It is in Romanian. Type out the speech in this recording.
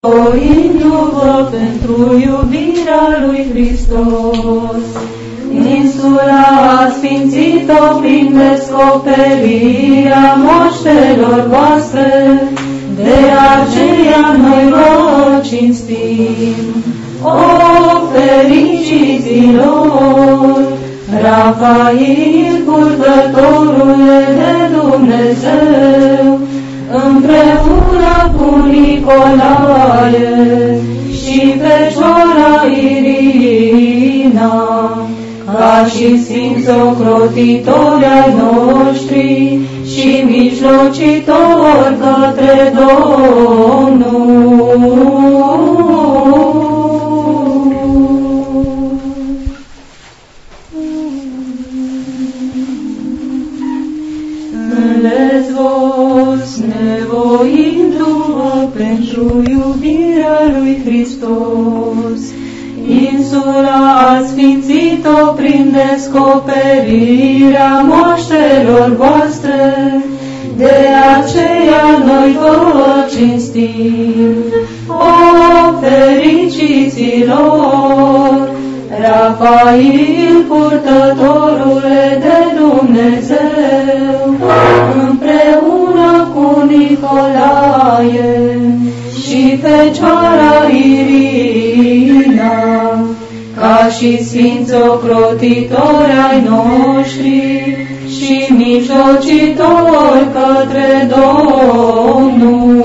Voindu-vă pentru iubirea lui Hristos. Insula sfințit-o prin descoperirea moștelor voastre, de aceea noi vă cinstim. O fericiților, Rafael, purtătorule de Dumnezeu, împreună cu Nicolae și Fecioara Irina, ca și sfinți ocrotitori ai noștri și mijlocitori către Domnul. Înlezvos, nevoindu-vă pentru iubirea lui Hristos, insula a sfințit-o prin descoperirea moștelor voastre, de aceea noi vă cinstim. O fericiților, Rafael, purtătorule de Dumnezeu, împreună cu Nicolae și Fecioara Irina, ca și sfinți ocrotitori ai noștri și mijlocitori către Domnul.